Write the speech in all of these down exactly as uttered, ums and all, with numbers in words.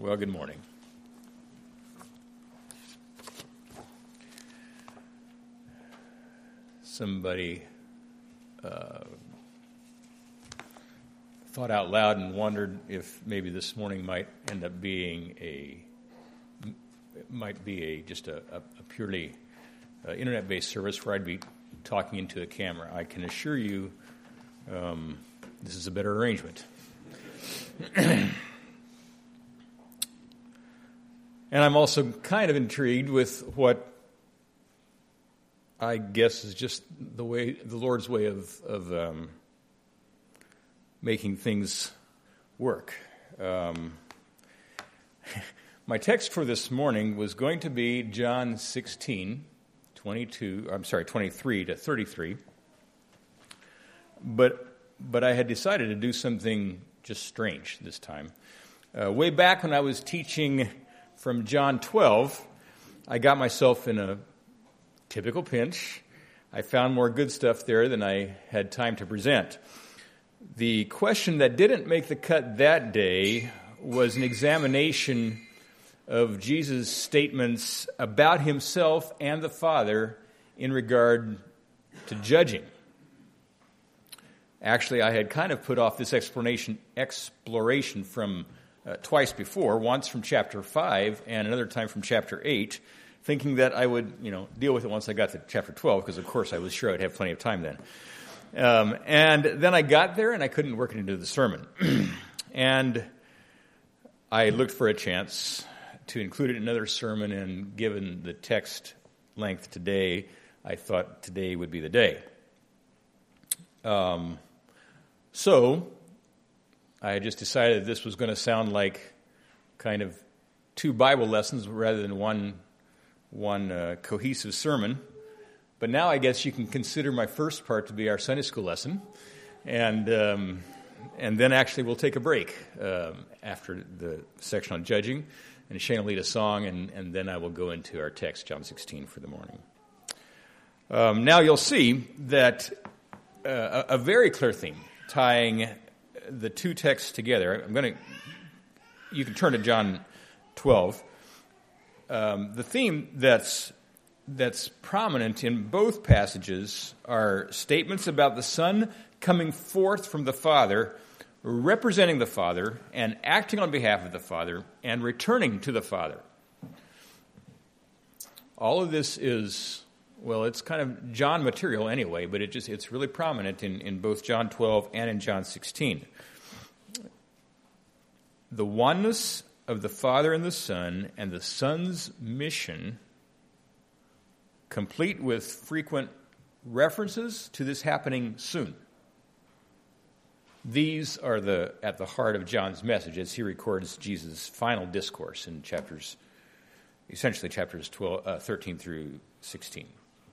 Well, good morning. Somebody uh, thought out loud and wondered if maybe this morning might end up being a might be a just a, a purely uh, internet-based service where I'd be talking into a camera. I can assure you, um, this is a better arrangement. And I'm also kind of intrigued with what I guess is just the way, the Lord's way of, of um, making things work. Um, my text for this morning was going to be John sixteen, twenty-two, I'm sorry, twenty-three to thirty-three. But, but I had decided to do something just strange this time. Uh, way back when I was teaching from John twelve, I got myself in a typical pinch. I found more good stuff there than I had time to present. The question that didn't make the cut that day was an examination of Jesus' statements about himself and the Father in regard to judging. Actually, I had kind of put off this explanation, exploration from uh, twice before, once from chapter five and another time from chapter eight, thinking that I would, you know, deal with it once I got to chapter twelve, because of course I was sure I'd have plenty of time then. Um, and then I got there and I couldn't work it into the sermon. And I looked for a chance to include it in another sermon, and given the text length today, I thought today would be the day. Um, so I just decided that this was going to sound like kind of two Bible lessons rather than one one uh, cohesive sermon. But now I guess you can consider my first part to be our Sunday school lesson, and um, and then actually we'll take a break um, after the section on judging, and Shane will lead a song, and, and then I will go into our text, John sixteen, for the morning. Um, now you'll see that uh, a, a very clear theme tying the two texts together. I'm going to. You can turn to John twelve. Um, the theme that's that's prominent in both passages are statements about the Son coming forth from the Father, representing the Father, and acting on behalf of the Father, and returning to the Father. All of this is, well, it's kind of John material anyway, but it just it's really prominent in, in both John twelve and in John sixteen. The oneness of the Father and the Son, and the Son's mission, complete with frequent references to this happening soon. These are the at the heart of John's message as he records Jesus' final discourse in chapters, essentially chapters twelve, uh, thirteen through sixteen.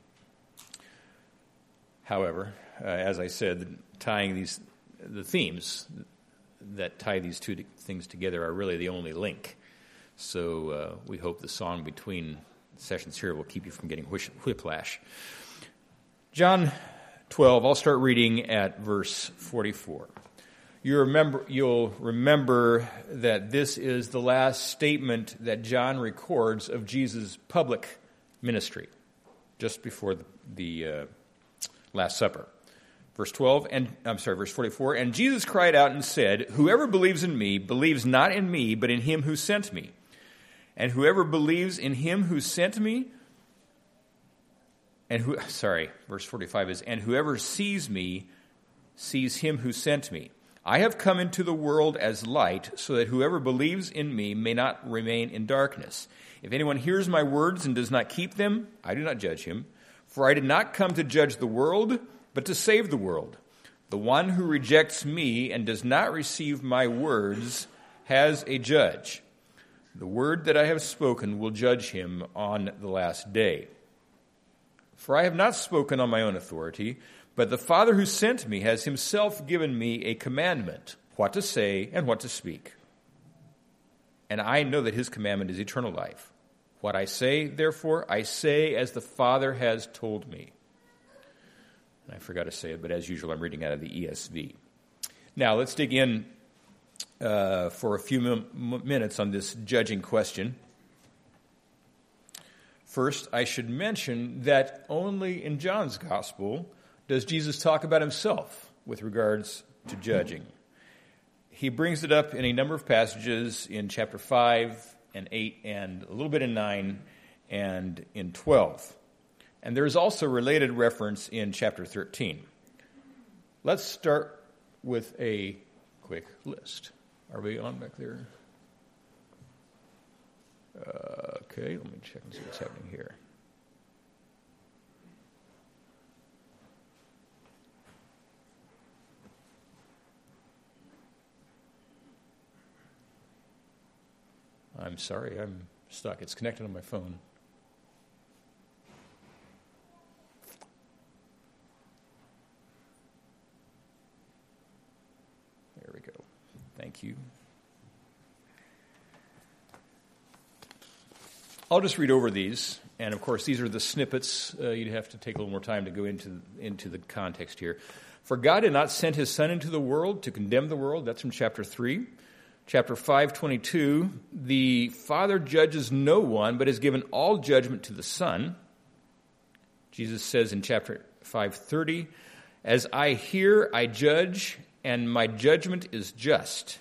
However, uh, as I said, tying these the themes that tie these two things together are really the only link. So uh, we hope the song between sessions here will keep you from getting whiplash. John twelve, I'll start reading at verse forty-four. You remember, you'll remember that this is the last statement that John records of Jesus' public ministry, just before the, the uh, Last Supper. Verse twelve, and I'm sorry, verse forty-four, and Jesus cried out and said, "Whoever believes in me believes not in me, but in him who sent me. And whoever believes in him who sent me, and who, sorry, verse forty-five is, and whoever sees me sees him who sent me. I have come into the world as light, so that whoever believes in me may not remain in darkness. If anyone hears my words and does not keep them, I do not judge him. For I did not come to judge the world, but to save the world. The one who rejects me and does not receive my words has a judge. The word that I have spoken will judge him on the last day. For I have not spoken on my own authority, but the Father who sent me has himself given me a commandment, what to say and what to speak. And I know that his commandment is eternal life. What I say, therefore, I say as the Father has told me." I forgot to say it, but as usual, I'm reading out of the E S V. Now, let's dig in uh, for a few m- minutes on this judging question. First, I should mention that only in John's Gospel does Jesus talk about himself with regards to judging. He brings it up in a number of passages in chapter five and eight and a little bit in nine and in twelve. And there is also a related reference in chapter thirteen. Let's start with a quick list. Are we on back there? Uh, okay, let me check and see what's happening here. I'm sorry, I'm stuck. It's connected on my phone. There we go. Thank you. I'll just read over these, and of course these are the snippets. Uh, you'd have to take a little more time to go into, into the context here. For God did not send his Son into the world to condemn the world. That's from chapter three. Chapter five twenty-two, the Father judges no one, but has given all judgment to the Son. Jesus says in chapter five thirty, as I hear, I judge, and my judgment is just.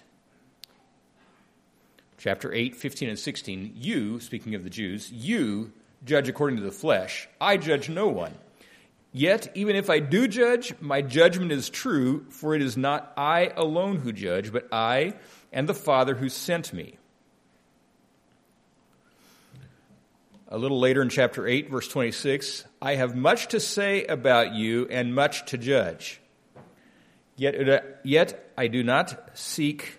Chapter eight, fifteen, and sixteen, you, speaking of the Jews, you judge according to the flesh. I judge no one. Yet, even if I do judge, my judgment is true, for it is not I alone who judge, but I and the Father who sent me. A little later in chapter eight, verse twenty-six, I have much to say about you and much to judge. Yet, yet I do not seek...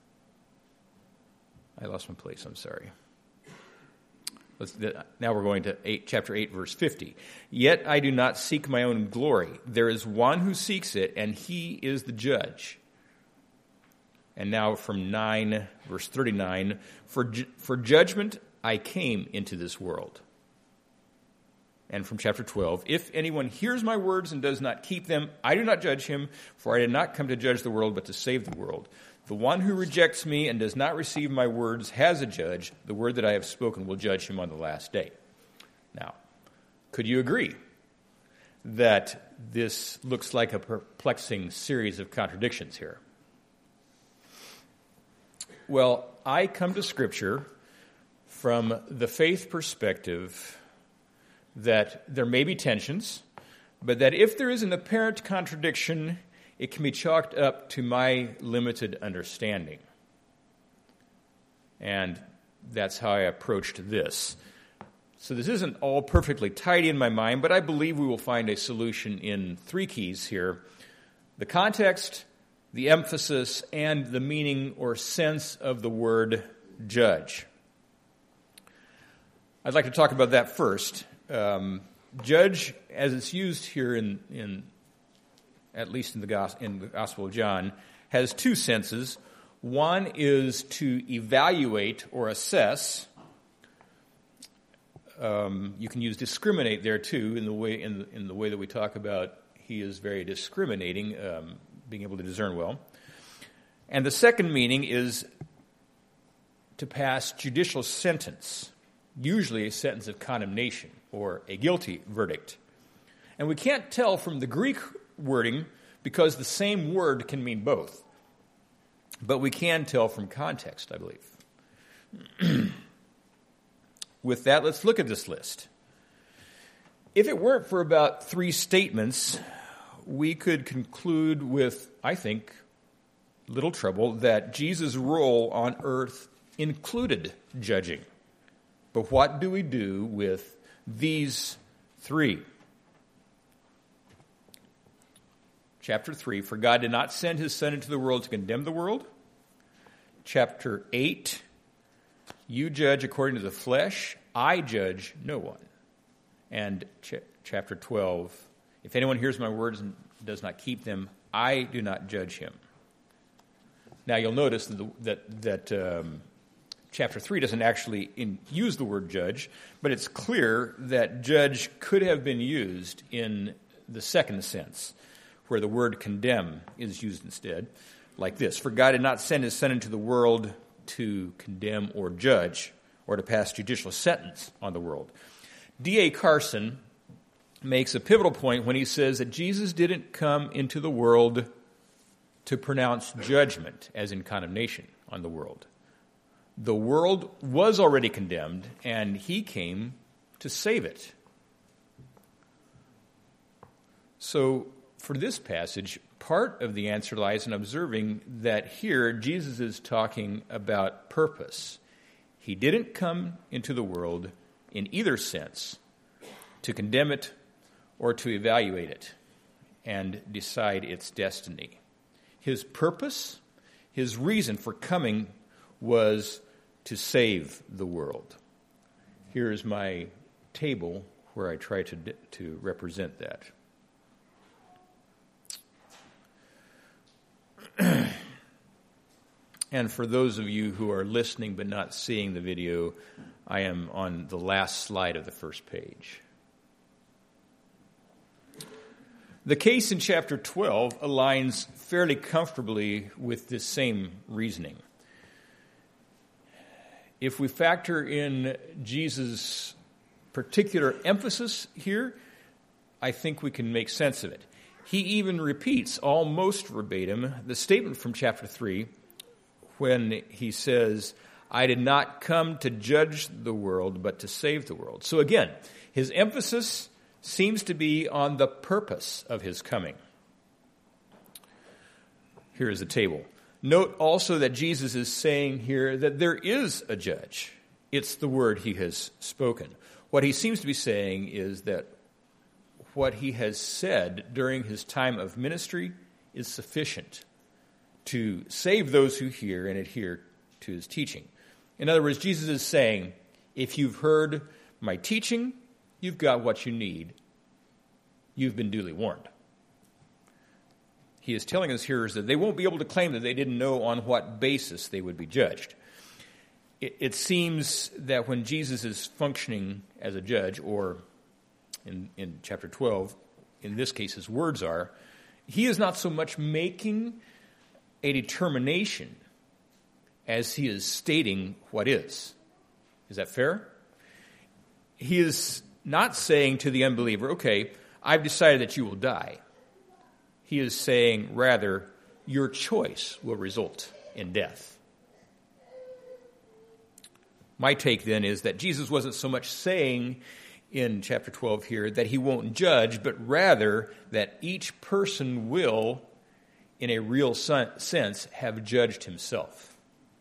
I lost my place, I'm sorry. Let's, now we're going to eight, chapter eight, verse fifty. Yet I do not seek my own glory. There is one who seeks it, and he is the judge. And now from nine, verse thirty-nine, for, ju- for judgment I came into this world. And from chapter twelve, if anyone hears my words and does not keep them, I do not judge him, for I did not come to judge the world, but to save the world. The one who rejects me and does not receive my words has a judge. The word that I have spoken will judge him on the last day. Now, could you agree that this looks like a perplexing series of contradictions here? Well, I come to Scripture from the faith perspective that there may be tensions, but that if there is an apparent contradiction, it can be chalked up to my limited understanding. And that's how I approached this. So this isn't all perfectly tidy in my mind, but I believe we will find a solution in three keys here: the context, the emphasis, and the meaning or sense of the word judge. I'd like to talk about that first. Um, judge, as it's used here in, in at least in the, Gospel, in the Gospel of John, has two senses. One is to evaluate or assess. Um, you can use discriminate there too, in the way in the, in the way that we talk about he is very discriminating, um, being able to discern well. And the second meaning is to pass judicial sentence, usually a sentence of condemnation or a guilty verdict. And we can't tell from the Greek wording because the same word can mean both. But we can tell from context, I believe. With that, let's look at this list. If it weren't for about three statements, we could conclude with, I think, little trouble that Jesus' role on earth included judging. But what do we do with these three? Chapter three, for God did not send his Son into the world to condemn the world. Chapter eight, you judge according to the flesh, I judge no one. And ch- chapter twelve, if anyone hears my words and does not keep them, I do not judge him. Now you'll notice that, the, that, that um, chapter three doesn't actually in, use the word judge, but it's clear that judge could have been used in the second sense, where the word condemn is used instead. like this: "For God did not send his Son into the world to condemn or judge, or to pass judicial sentence on the world." D A Carson makes a pivotal point when he says that Jesus didn't come into the world to pronounce judgment, as in condemnation, on the world. The world was already condemned, and he came to save it. So, for this passage, part of the answer lies in observing that here Jesus is talking about purpose. He didn't come into the world in either sense to condemn it or to evaluate it and decide its destiny. His purpose, his reason for coming was to save the world. Here's my table where I try to, to represent that. And for those of you who are listening but not seeing the video, I am on the last slide of the first page. The case in chapter twelve aligns fairly comfortably with this same reasoning. If we factor in Jesus' particular emphasis here, I think we can make sense of it. He even repeats almost verbatim the statement from chapter three when he says, "I did not come to judge the world, but to save the world." So again, his emphasis seems to be on the purpose of his coming. Here is the table. Note also that Jesus is saying here that there is a judge. It's the word he has spoken. What he seems to be saying is that what he has said during his time of ministry is sufficient to save those who hear and adhere to his teaching. In other words, Jesus is saying, if you've heard my teaching, you've got what you need. You've been duly warned. He is telling his hearers that they won't be able to claim that they didn't know on what basis they would be judged. It, it seems that when Jesus is functioning as a judge, or in, in chapter twelve, in this case his words are, he is not so much making a determination as he is stating what is. Is that fair? He is not saying to the unbeliever, okay, I've decided that you will die. He is saying, rather, your choice will result in death. My take then is that Jesus wasn't so much saying in chapter twelve here that he won't judge, but rather that each person will, in a real sense, have judged himself.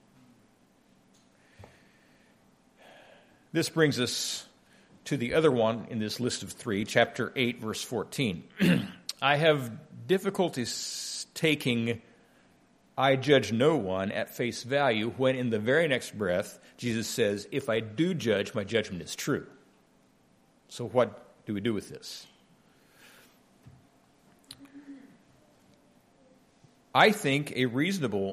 This brings us to the other one in this list of three, chapter eight, verse fourteen. I have difficulties taking I judge no one at face value when in the very next breath Jesus says, if I do judge, my judgment is true. So what do we do with this? I think a reasonable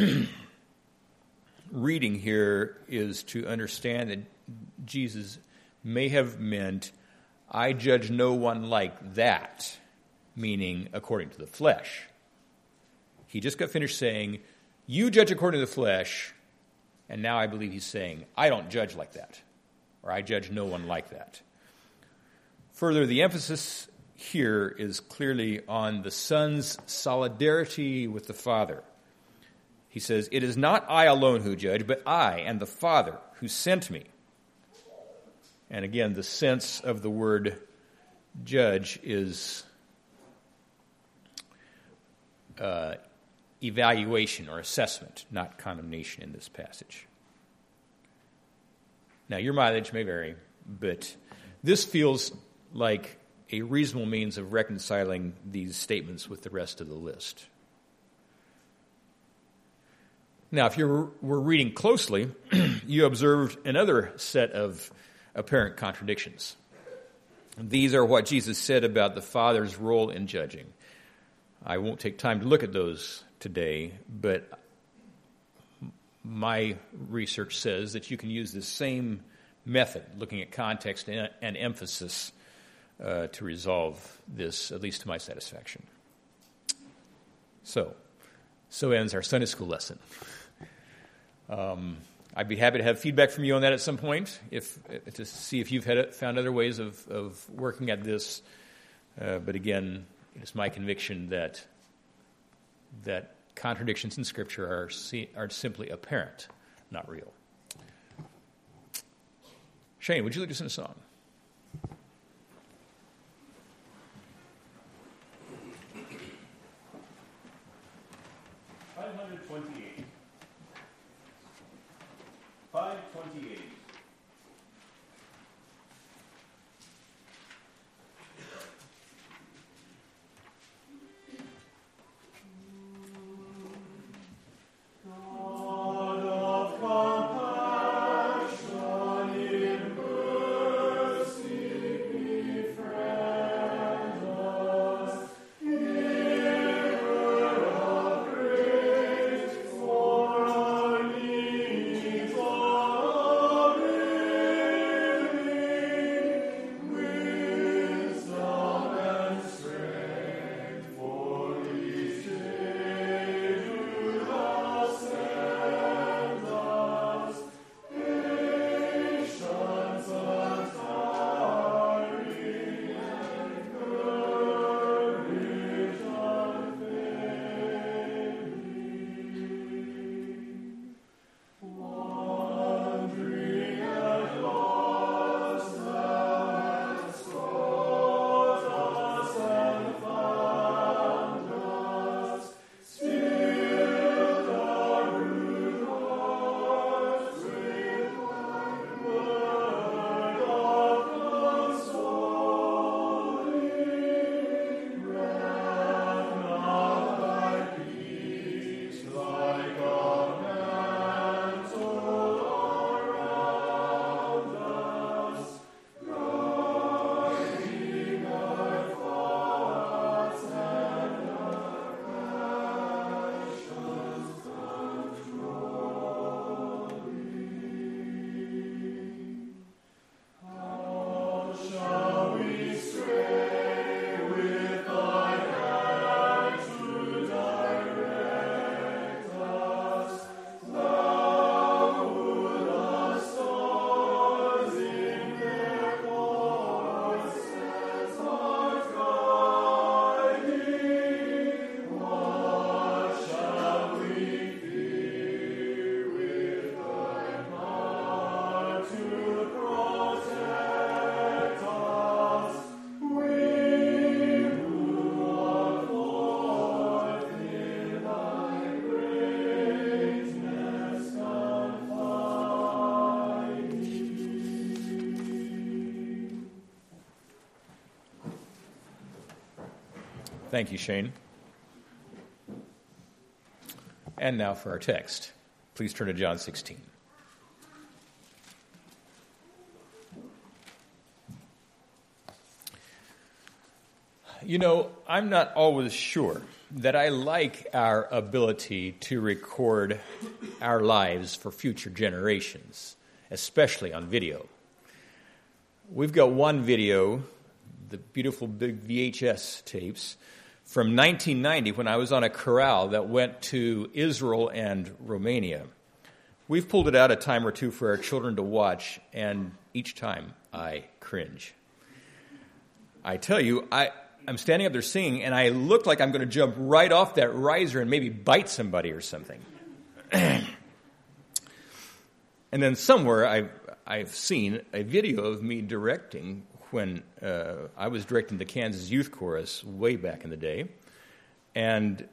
reading here is to understand that Jesus may have meant, I judge no one like that, meaning according to the flesh. He just got finished saying, you judge according to the flesh, and now I believe he's saying, I don't judge like that, or I judge no one like that. Further, the emphasis here is clearly on the Son's solidarity with the Father. He says, it is not I alone who judge, but I and the Father who sent me. And again, the sense of the word judge is uh, evaluation or assessment, not condemnation in this passage. Now, your mileage may vary, but this feels like a reasonable means of reconciling these statements with the rest of the list. Now, if you were reading closely, you observed another set of apparent contradictions. These are what Jesus said about the Father's role in judging. I won't take time to look at those today, but my research says that you can use the same method, looking at context and, and emphasis, uh, to resolve this, at least to my satisfaction. So, So ends our Sunday school lesson. Um, I'd be happy to have feedback from you on that at some point, if to see if you've had, found other ways of, of working at this. Uh, but again, it's my conviction that that contradictions in Scripture are see, are simply apparent, not real. Shane, would you lead us in a song? five twenty-eight. five twenty-eight. Thank you, Shane. And now for our text. Please turn to John sixteen. You know, I'm not always sure that I like our ability to record our lives for future generations, especially on video. We've got one video, the beautiful big V H S tapes, from nineteen ninety when I was on a chorale that went to Israel and Romania. We've pulled it out a time or two for our children to watch, and each time I cringe. I tell you, I, I'm standing up there singing, and I look like I'm going to jump right off that riser and maybe bite somebody or something. And then somewhere I've, I've seen a video of me directing when uh, I was directing the Kansas Youth Chorus way back in the day. And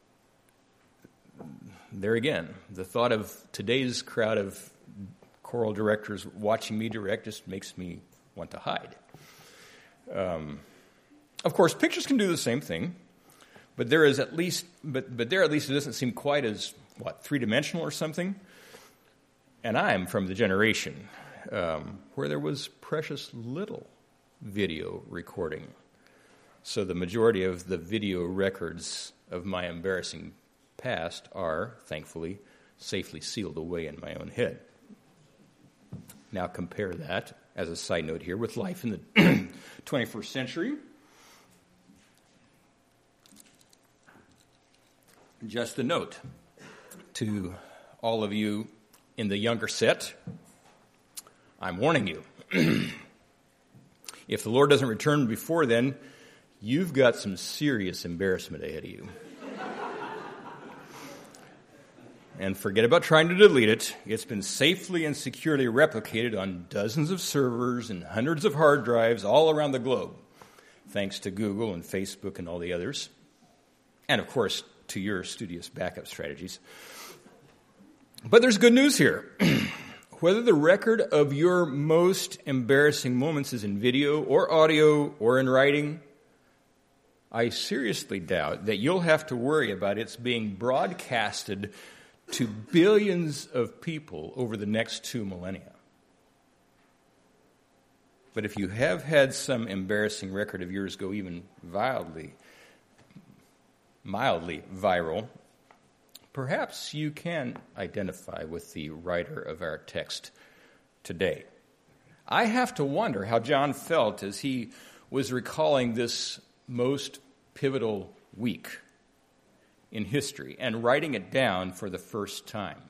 there again, the thought of today's crowd of choral directors watching me direct just makes me want to hide. Um, of course, pictures can do the same thing, but there is at least, but, but there at least it doesn't seem quite as, what, three-dimensional or something? And I'm from the generation um, where there was precious little video recording. So the majority of the video records of my embarrassing past are, thankfully, safely sealed away in my own head. Now compare that, as a side note here, with life in the twenty-first century. Just a note to all of you in the younger set, I'm warning you. If the Lord doesn't return before then, you've got some serious embarrassment ahead of you. And forget about trying to delete it. It's been safely and securely replicated on dozens of servers and hundreds of hard drives all around the globe, thanks to Google and Facebook and all the others. And, of course, to your studious backup strategies. But there's good news here. Whether the record of your most embarrassing moments is in video or audio or in writing, I seriously doubt that you'll have to worry about its being broadcasted to billions of people over the next two millennia. But if you have had some embarrassing record of yours go even wildly, mildly viral, perhaps you can identify with the writer of our text today. I have to wonder how John felt as he was recalling this most pivotal week in history and writing it down for the first time.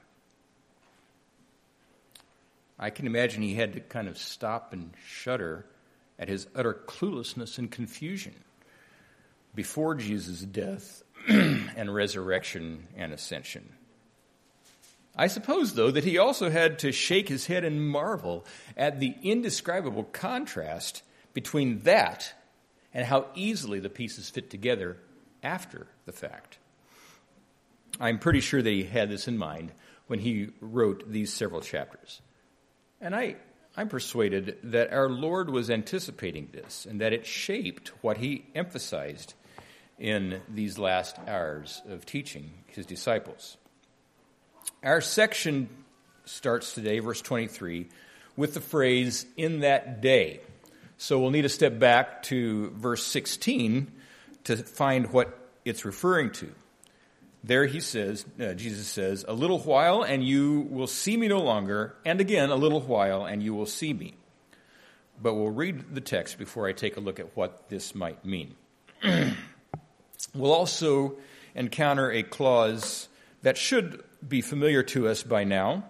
I can imagine he had to kind of stop and shudder at his utter cluelessness and confusion before Jesus' death and resurrection and ascension. I suppose, though, that he also had to shake his head and marvel at the indescribable contrast between that and how easily the pieces fit together after the fact. I'm pretty sure that he had this in mind when he wrote these several chapters. And I, I'm persuaded that our Lord was anticipating this and that it shaped what he emphasized in these last hours of teaching his disciples. Our section starts today, verse twenty-three, with the phrase, "in that day." So we'll need to step back to verse sixteen to find what it's referring to. There he says, uh, Jesus says, "A little while and you will see me no longer, and again a little while and you will see me." But we'll read the text before I take a look at what this might mean. We'll also encounter a clause that should be familiar to us by now.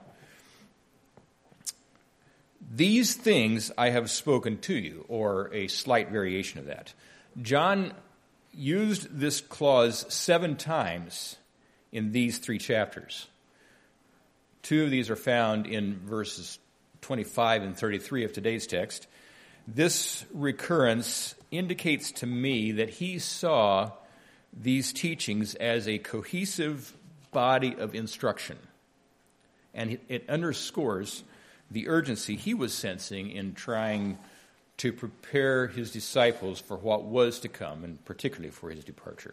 "These things I have spoken to you," or a slight variation of that. John used this clause seven times in these three chapters. Two of these are found in verses twenty-five and thirty-three of today's text. This recurrence indicates to me that he saw these teachings as a cohesive body of instruction. And it, it underscores the urgency he was sensing in trying to prepare his disciples for what was to come, and particularly for his departure.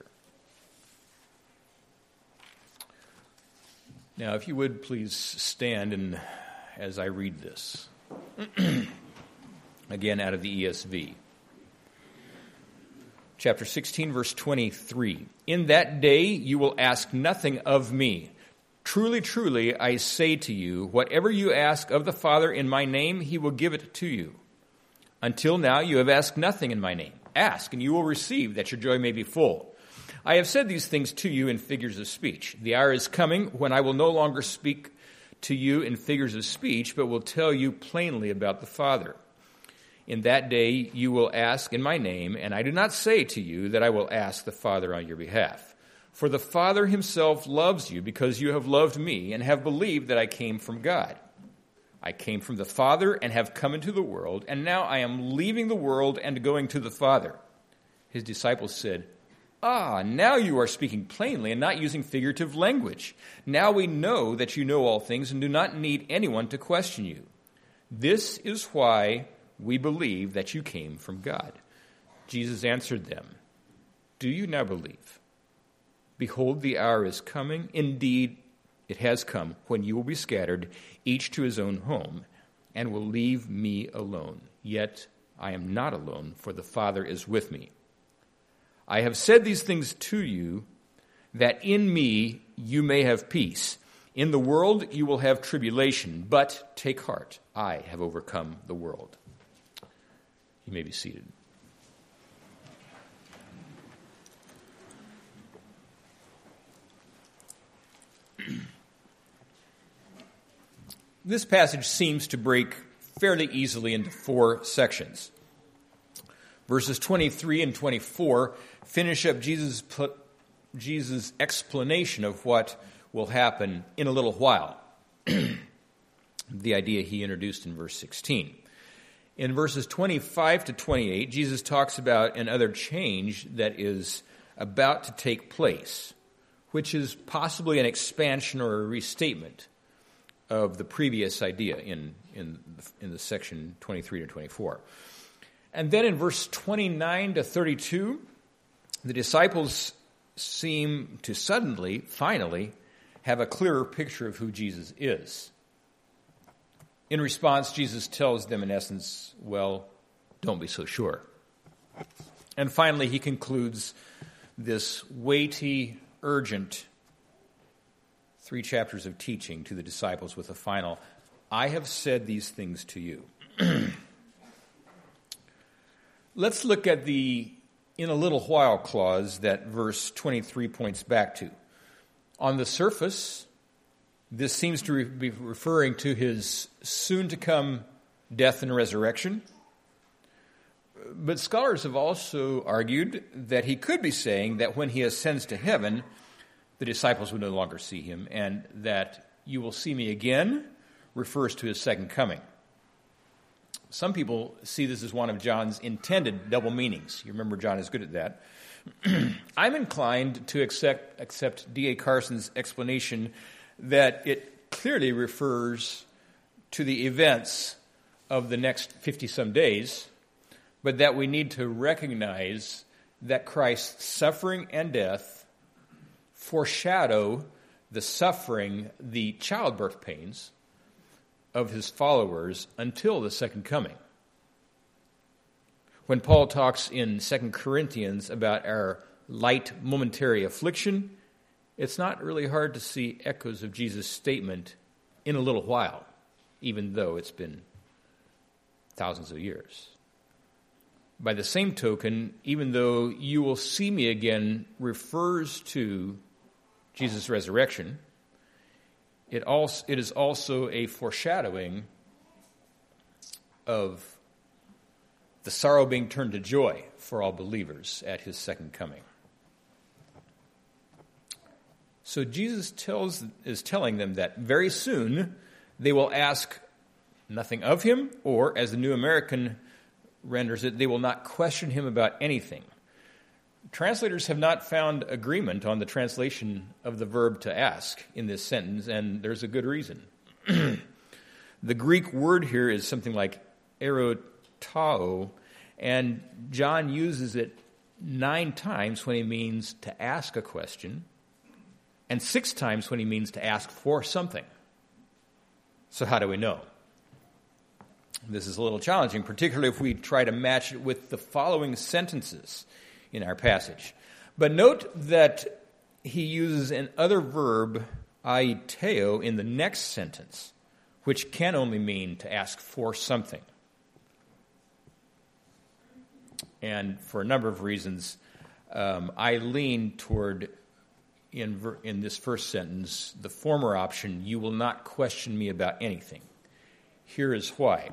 Now, if you would please stand and as I read this. Again, out of the E S V. Chapter sixteen, verse twenty-three. "In that day you will ask nothing of me. Truly, truly, I say to you, whatever you ask of the Father in my name, he will give it to you. Until now you have asked nothing in my name. Ask, and you will receive, that your joy may be full. I have said these things to you in figures of speech. The hour is coming when I will no longer speak to you in figures of speech, but will tell you plainly about the Father. In that day you will ask in my name, and I do not say to you that I will ask the Father on your behalf. For the Father himself loves you because you have loved me and have believed that I came from God. I came from the Father and have come into the world, and now I am leaving the world and going to the Father." His disciples said, "Ah, now you are speaking plainly and not using figurative language. Now we know that you know all things and do not need anyone to question you. This is why we believe that you came from God." Jesus answered them, "Do you now believe? Behold, the hour is coming. Indeed, it has come when you will be scattered, each to his own home, and will leave me alone. Yet I am not alone, for the Father is with me. I have said these things to you, that in me you may have peace. In the world you will have tribulation, but take heart, I have overcome the world." You may be seated. This passage seems to break fairly easily into four sections. Verses twenty-three and twenty-four finish up Jesus' Jesus' explanation of what will happen in a little while. The idea he introduced in verse sixteen. In verses twenty-five to twenty-eight, Jesus talks about another change that is about to take place, which is possibly an expansion or a restatement of the previous idea in, in, in the section twenty-three to twenty-four. And then in verse twenty-nine to thirty-two, the disciples seem to suddenly, finally, have a clearer picture of who Jesus is. In response, Jesus tells them, in essence, well, don't be so sure. And finally, he concludes this weighty, urgent three chapters of teaching to the disciples with a final, I have said these things to you. Let's look at the in a little while clause that verse twenty-three points back to. On the surface, this seems to re- be referring to his soon-to-come death and resurrection. But scholars have also argued that he could be saying that when he ascends to heaven, the disciples will no longer see him, and that you will see me again refers to his second coming. Some people see this as one of John's intended double meanings. You remember John is good at that. I'm inclined to accept, accept D A Carson's explanation that it clearly refers to the events of the next fifty-some days, but that we need to recognize that Christ's suffering and death foreshadow the suffering, the childbirth pains of his followers until the second coming. When Paul talks in Second Corinthians about our light momentary affliction, it's not really hard to see echoes of Jesus' statement in a little while, even though it's been thousands of years. By the same token, even though you will see me again refers to Jesus' resurrection, it also it is also a foreshadowing of the sorrow being turned to joy for all believers at his second coming. So Jesus tells is telling them that very soon they will ask nothing of him, or as the New American renders it, they will not question him about anything. Translators have not found agreement on the translation of the verb to ask in this sentence, and there's a good reason. The Greek word here is something like erotao, and John uses it nine times when he means to ask a question, and six times when he means to ask for something. So how do we know? This is a little challenging, particularly if we try to match it with the following sentences in our passage. But note that he uses an other verb, aiteo, in the next sentence, which can only mean to ask for something. And for a number of reasons, um, I lean toward, in, ver- in this first sentence, the former option, you will not question me about anything. Here is why.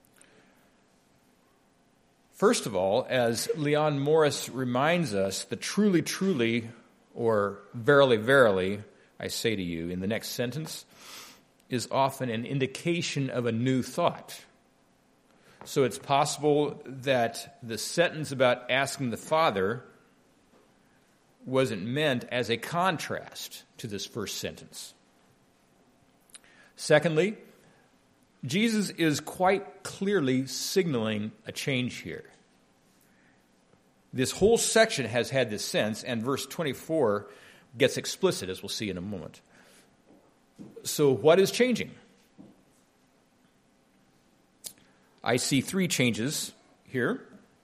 First of all, as Leon Morris reminds us, the truly, truly, or verily, verily, I say to you, in the next sentence, is often an indication of a new thought. So it's possible that the sentence about asking the Father wasn't meant as a contrast to this first sentence. Secondly, Jesus is quite clearly signaling a change here. This whole section has had this sense, and verse twenty-four gets explicit, as we'll see in a moment. So what is changing? I see three changes here.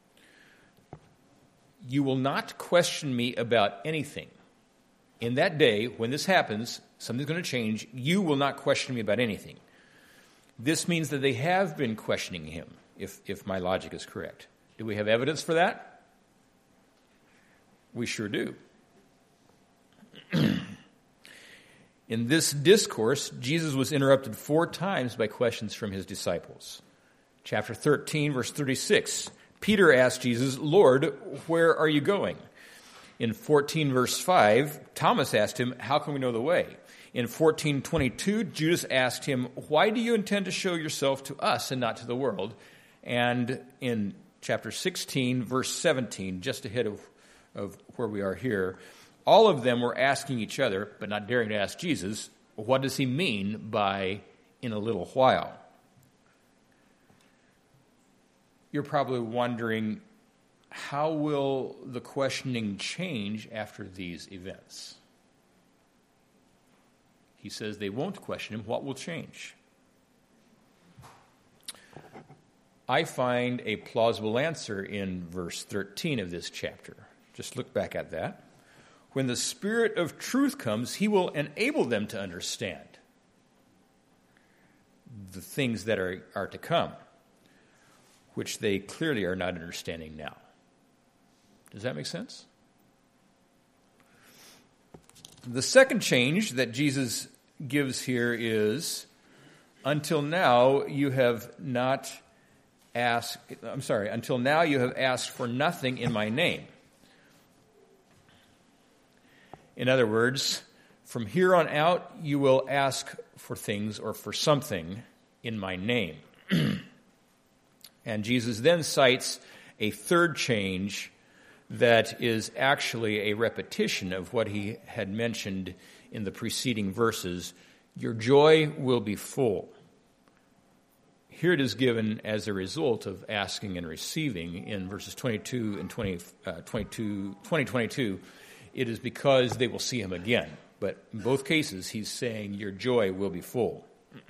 You will not question me about anything. In that day, when this happens, something's going to change. You will not question me about anything. This means that they have been questioning him, if, if my logic is correct. Do we have evidence for that? We sure do. In this discourse, Jesus was interrupted four times by questions from his disciples. Chapter thirteen, verse thirty-six, Peter asked Jesus, "Lord, where are you going?" In fourteen, verse five, Thomas asked him, "How can we know the way?" In fourteen twenty-two, Judas asked him, "Why do you intend to show yourself to us and not to the world?" And in chapter sixteen, verse seventeen, just ahead of, of where we are here, all of them were asking each other, but not daring to ask Jesus, what does he mean by "in a little while"? You're probably wondering, how will the questioning change after these events? He says they won't question him. What will change? I find a plausible answer in verse thirteen of this chapter. Just look back at that. When the Spirit of truth comes, he will enable them to understand the things that are, are to come, which they clearly are not understanding now. Does that make sense? The second change that Jesus gives here is, until now you have not asked, I'm sorry, until now you have asked for nothing in my name. In other words, from here on out, you will ask for things or for something in my name. And Jesus then cites a third change that is actually a repetition of what he had mentioned in the preceding verses. Your joy will be full. Here it is given as a result of asking and receiving in verses twenty-two and twenty, uh, twenty-two, twenty, twenty-two. It is because they will see him again. But in both cases, he's saying your joy will be full.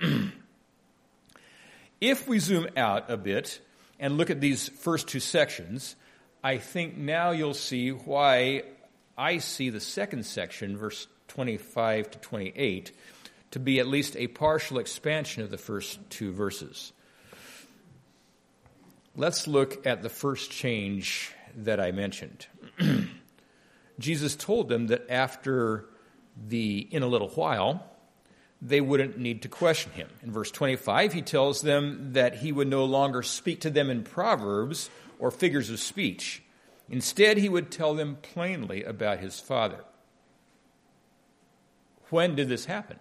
If we zoom out a bit and look at these first two sections, I think now you'll see why I see the second section, verse twenty-five to twenty-eight, to be at least a partial expansion of the first two verses. Let's look at the first change that I mentioned. Jesus told them that after the "in a little while," they wouldn't need to question him. In verse twenty-five, he tells them that he would no longer speak to them in proverbs or figures of speech. Instead, he would tell them plainly about his Father. When did this happen?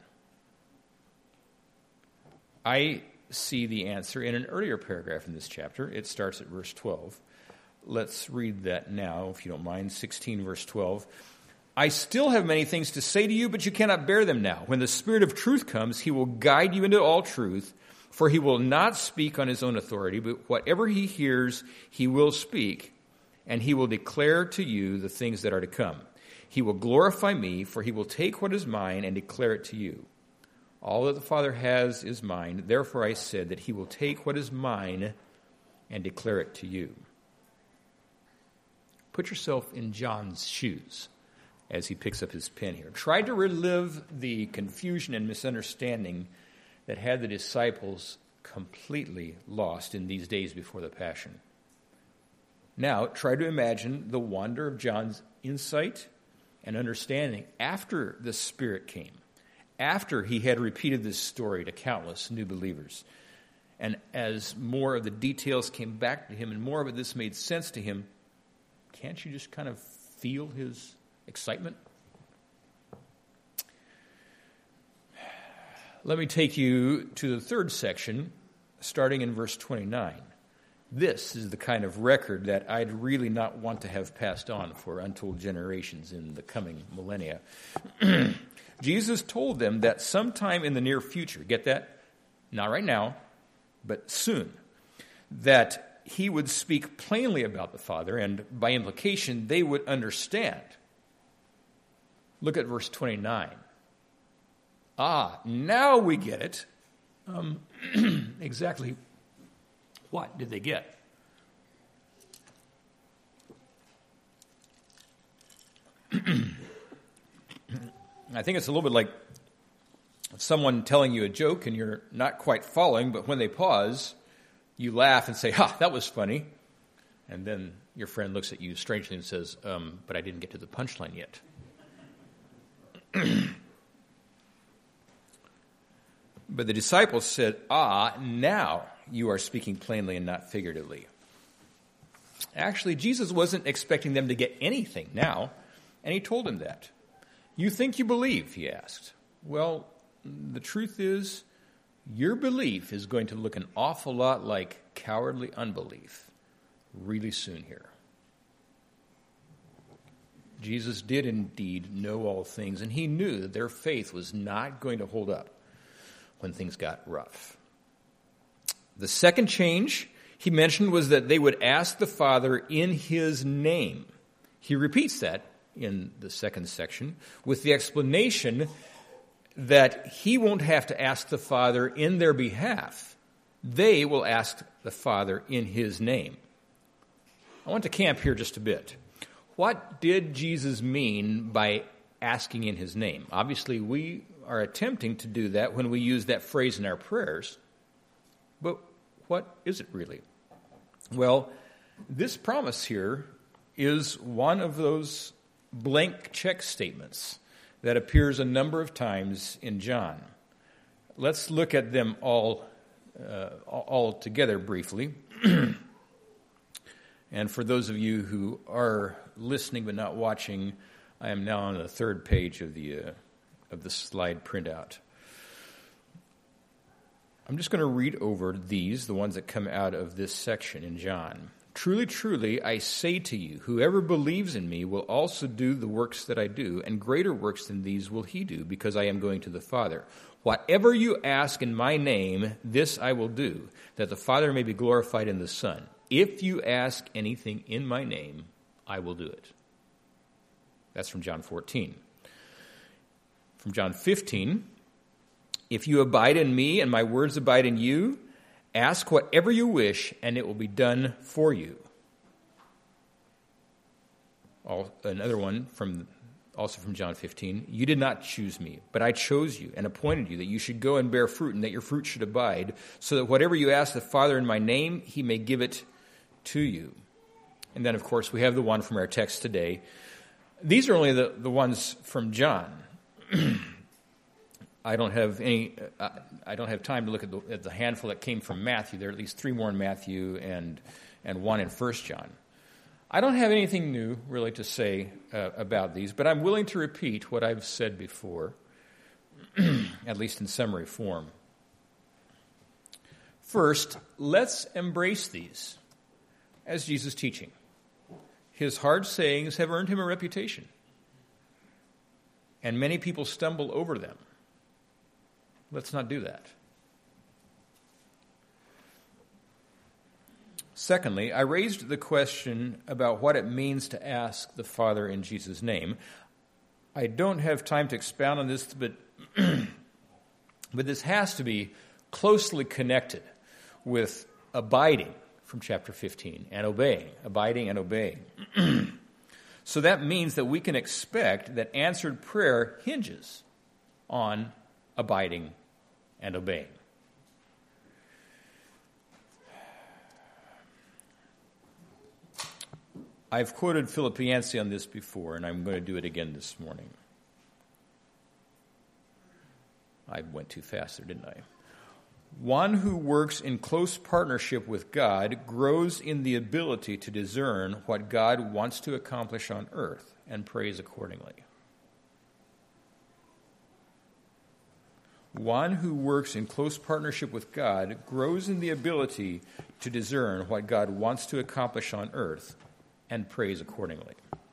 I see the answer in an earlier paragraph in this chapter. It starts at verse twelve. Let's read that now, if you don't mind. sixteen, verse twelve. I still have many things to say to you, but you cannot bear them now. When the Spirit of truth comes, he will guide you into all truth, for he will not speak on his own authority, but whatever he hears, he will speak, and he will declare to you the things that are to come. He will glorify me, for he will take what is mine and declare it to you. All that the Father has is mine. Therefore I said that he will take what is mine and declare it to you. Put yourself in John's shoes as he picks up his pen here. Try to relive the confusion and misunderstanding that had the disciples completely lost in these days before the Passion. Now, try to imagine the wonder of John's insight and understanding after the Spirit came, after he had repeated this story to countless new believers. And as more of the details came back to him and more of this made sense to him, can't you just kind of feel his excitement? Let me take you to the third section, starting in verse twenty-nine. This is the kind of record that I'd really not want to have passed on for untold generations in the coming millennia. Jesus told them that sometime in the near future, get that? Not right now, but soon, that he would speak plainly about the Father, and by implication, they would understand. Look at verse twenty-nine. Ah, now we get it. Um, exactly what did they get? I think it's a little bit like someone telling you a joke and you're not quite following, but when they pause, you laugh and say, ha, that was funny. And then your friend looks at you strangely and says, um, but I didn't get to the punchline yet. But the disciples said, "Ah, now you are speaking plainly and not figuratively." Actually, Jesus wasn't expecting them to get anything now, and he told them that. "You think you believe?" he asked. Well, the truth is, your belief is going to look an awful lot like cowardly unbelief really soon here. Jesus did indeed know all things, and he knew that their faith was not going to hold up when things got rough. The second change he mentioned was that they would ask the Father in his name. He repeats that in the second section with the explanation that he won't have to ask the Father in their behalf. They will ask the Father in his name. I want to camp here just a bit. What did Jesus mean by asking in his name? Obviously, we are attempting to do that when we use that phrase in our prayers. But what is it really? Well, this promise here is one of those blank check statements that appears a number of times in John. Let's look at them all, uh, all together briefly. And for those of you who are listening but not watching, I am now on the third page of the uh, of the slide printout. I'm just going to read over these, the ones that come out of this section in John. "Truly, truly, I say to you, whoever believes in me will also do the works that I do, and greater works than these will he do, because I am going to the Father. Whatever you ask in my name, this I will do, that the Father may be glorified in the Son. If you ask anything in my name, I will do it." That's from John fourteen. From John fifteen, "If you abide in me and my words abide in you, ask whatever you wish, and it will be done for you." Another one from also from John fifteen. "You did not choose me, but I chose you and appointed you that you should go and bear fruit, and that your fruit should abide, so that whatever you ask the Father in my name, he may give it to you." And then, of course, we have the one from our text today. These are only the, the ones from John. I don't have any. Uh, I don't have time to look at the, at the handful that came from Matthew. There are at least three more in Matthew and and one in First John. I don't have anything new really to say uh, about these, but I'm willing to repeat what I've said before, at least in summary form. First, let's embrace these as Jesus' teaching. His hard sayings have earned him a reputation, and many people stumble over them. Let's not do that. Secondly, I raised the question about what it means to ask the Father in Jesus' name. I don't have time to expound on this, but, but this has to be closely connected with abiding from chapter fifteen and obeying, abiding and obeying. So that means that we can expect that answered prayer hinges on abiding and obeying. I've quoted Philip Yancey on this before, and I'm going to do it again this morning. I went too fast there, didn't I? One who works in close partnership with God grows in the ability to discern what God wants to accomplish on earth and prays accordingly. One who works in close partnership with God grows in the ability to discern what God wants to accomplish on earth and prays accordingly.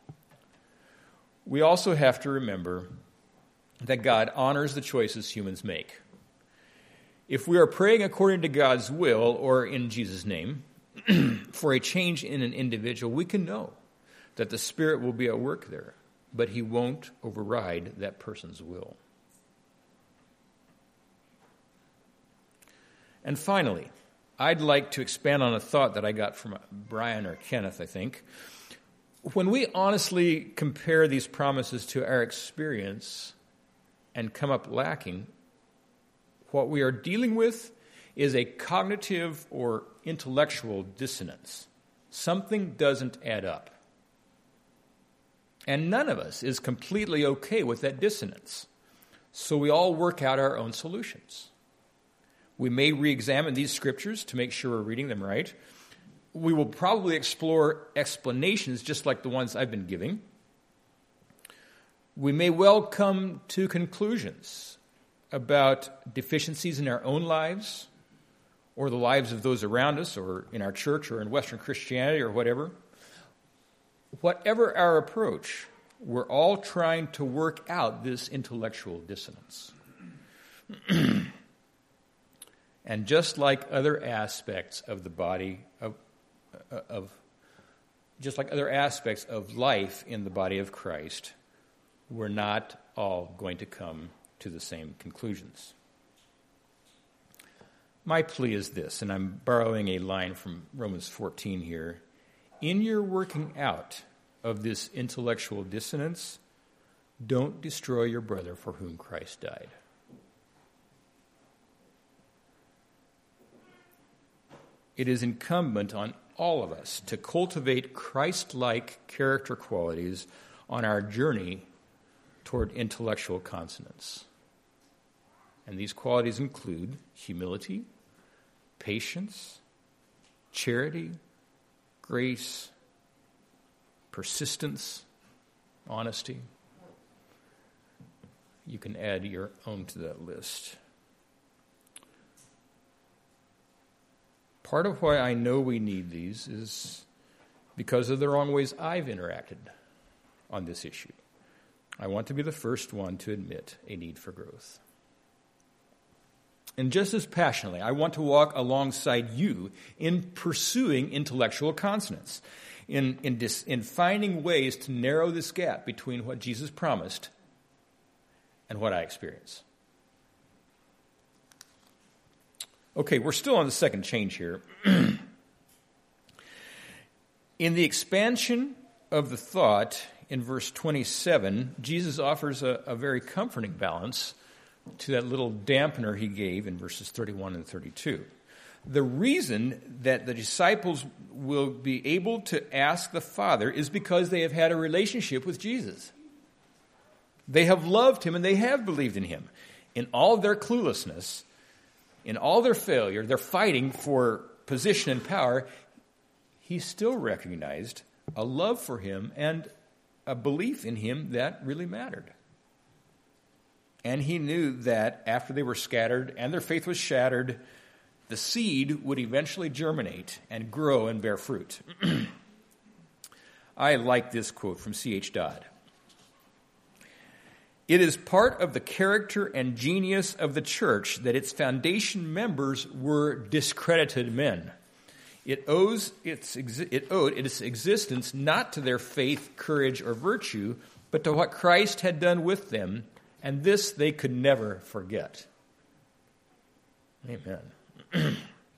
We also have to remember that God honors the choices humans make. If we are praying according to God's will or in Jesus' name for a change in an individual, we can know that the Spirit will be at work there, but he won't override that person's will. And finally, I'd like to expand on a thought that I got from Brian or Kenneth, I think. When we honestly compare these promises to our experience and come up lacking, what we are dealing with is a cognitive or intellectual dissonance. Something doesn't add up. And none of us is completely okay with that dissonance. So we all work out our own solutions. We may re-examine these scriptures to make sure we're reading them right. We will probably explore explanations just like the ones I've been giving. We may well come to conclusions about deficiencies in our own lives or the lives of those around us or in our church or in Western Christianity or whatever. Whatever our approach, we're all trying to work out this intellectual dissonance. And just like other aspects of the body of, of just like other aspects of life in the body of Christ, we're not all going to come to the same conclusions. My plea is this, and I'm borrowing a line from Romans fourteen here. In your working out of this intellectual dissonance, don't destroy your brother for whom Christ died. It is incumbent on all of us to cultivate Christ-like character qualities on our journey toward intellectual consonance. And these qualities include humility, patience, charity, grace, persistence, honesty. You can add your own to that list. Part of why I know we need these is because of the wrong ways I've interacted on this issue. I want to be the first one to admit a need for growth. And just as passionately, I want to walk alongside you in pursuing intellectual consonance, in, in, dis, in finding ways to narrow this gap between what Jesus promised and what I experience. Okay, we're still on the second change here. In the expansion of the thought in verse twenty-seven, Jesus offers a, a very comforting balance to that little dampener he gave in verses thirty-one and thirty-two. The reason that the disciples will be able to ask the Father is because they have had a relationship with Jesus. They have loved him and they have believed in him. In all of their cluelessness, in all their failure, they're fighting for position and power. He still recognized a love for him and a belief in him that really mattered. And he knew that after they were scattered and their faith was shattered, the seed would eventually germinate and grow and bear fruit. I like this quote from C H Dodd. It is part of the character and genius of the church that its foundation members were discredited men. It owes its it owed its existence not to their faith, courage, or virtue, but to what Christ had done with them, and this they could never forget. Amen.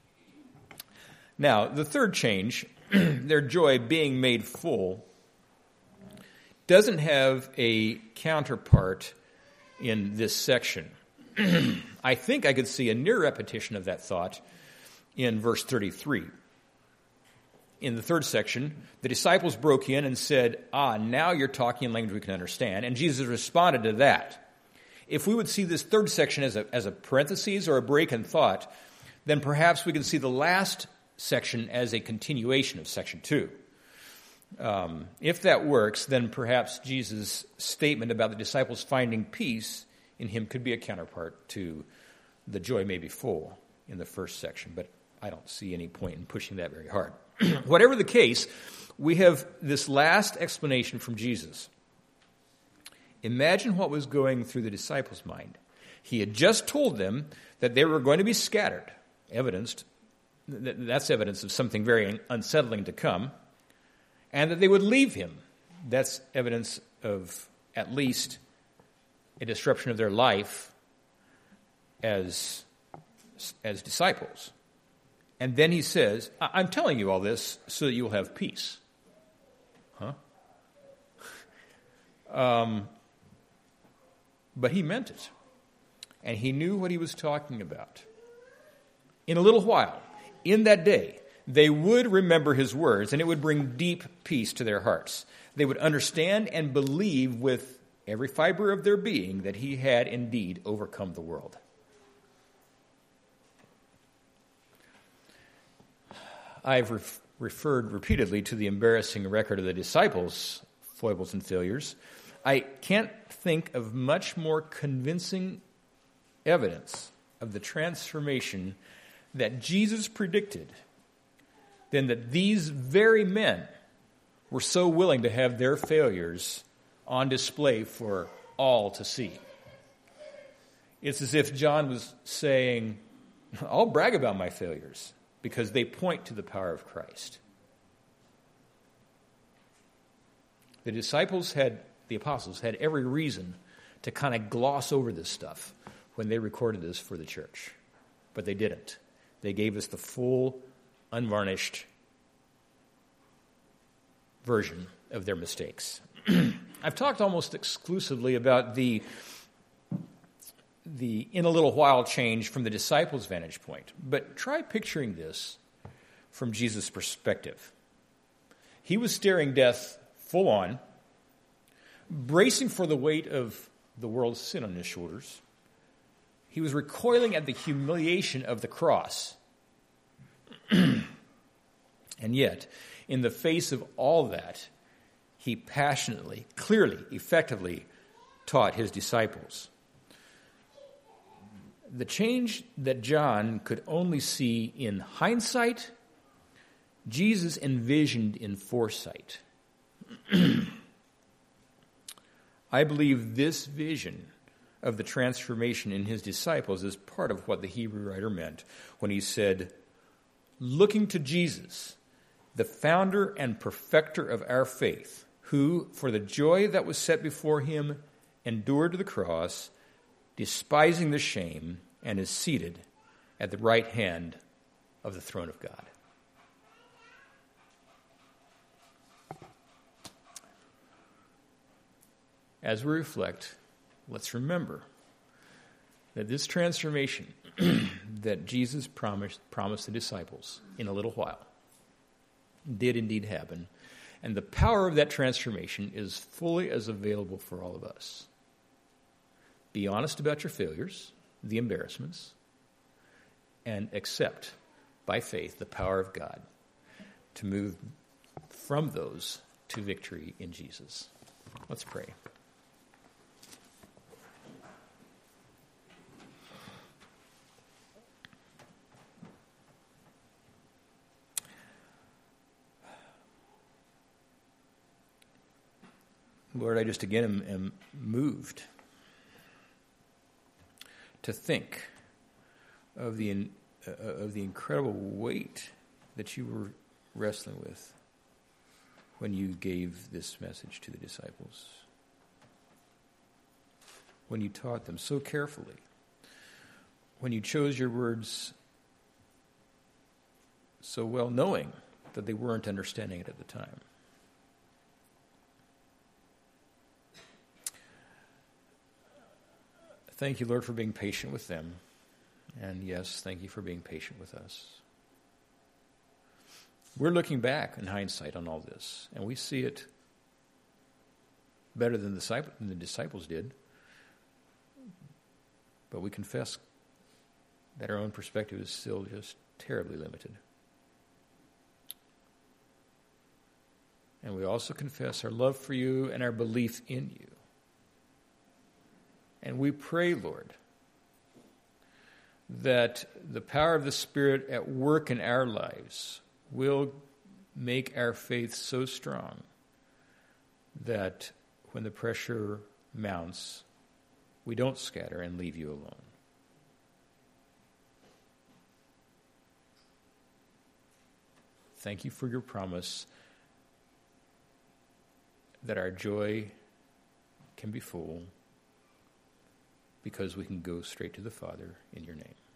Now, the third change, their joy being made full, doesn't have a counterpart in this section. I think I could see a near repetition of that thought in verse thirty-three. In the third section, the disciples broke in and said, ah, now you're talking in language we can understand. And Jesus responded to that. If we would see this third section as a, as a parenthesis or a break in thought, then perhaps we can see the last section as a continuation of section two. Um, if that works, then perhaps Jesus' statement about the disciples finding peace in him could be a counterpart to the joy may be full in the first section, but I don't see any point in pushing that very hard. Whatever the case, we have this last explanation from Jesus. Imagine what was going through the disciples' mind. He had just told them that they were going to be scattered, evidenced, that's evidence of something very unsettling to come, and that they would leave him. That's evidence of at least a disruption of their life as, as disciples. And then he says, I'm telling you all this so that you'll have peace. Huh? um, but he meant it. And he knew what he was talking about. In a little while, in that day, they would remember his words, and it would bring deep peace to their hearts. They would understand and believe with every fiber of their being that he had indeed overcome the world. I've ref- referred repeatedly to the embarrassing record of the disciples' foibles and failures. I can't think of much more convincing evidence of the transformation that Jesus predicted than that these very men were so willing to have their failures on display for all to see. It's as if John was saying, I'll brag about my failures because they point to the power of Christ. The disciples had, the apostles had every reason to kind of gloss over this stuff when they recorded this for the church. But they didn't. They gave us the full, unvarnished version of their mistakes. I've talked almost exclusively about the, the in a little while change from the disciples' vantage point. But try picturing this from Jesus' perspective. He was staring death full on, bracing for the weight of the world's sin on his shoulders. He was recoiling at the humiliation of the cross. And yet, in the face of all that, he passionately, clearly, effectively taught his disciples. The change that John could only see in hindsight, Jesus envisioned in foresight. I believe this vision of the transformation in his disciples is part of what the Hebrew writer meant when he said, looking to Jesus, the founder and perfecter of our faith, who, for the joy that was set before him, endured to the cross, despising the shame, and is seated at the right hand of the throne of God. As we reflect, let's remember that this transformation that Jesus promised, promised the disciples in a little while did indeed happen. And the power of that transformation is fully as available for all of us. Be honest about your failures, the embarrassments, and accept by faith the power of God to move from those to victory in Jesus. Let's pray. Lord, I just again am, am moved to think of the uh, of the incredible weight that you were wrestling with when you gave this message to the disciples, when you taught them so carefully, when you chose your words so well, knowing that they weren't understanding it at the time. Thank you, Lord, for being patient with them. And yes, thank you for being patient with us. We're looking back in hindsight on all this, and we see it better than the disciples did. But we confess that our own perspective is still just terribly limited. And we also confess our love for you and our belief in you. And we pray, Lord, that the power of the Spirit at work in our lives will make our faith so strong that when the pressure mounts, we don't scatter and leave you alone. Thank you for your promise that our joy can be full, because we can go straight to the Father in your name.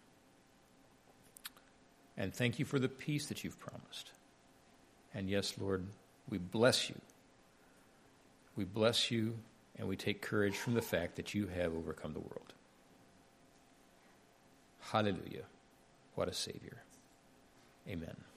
And thank you for the peace that you've promised. And yes, Lord, we bless you. We bless you, and we take courage from the fact that you have overcome the world. Hallelujah. What a Savior. Amen.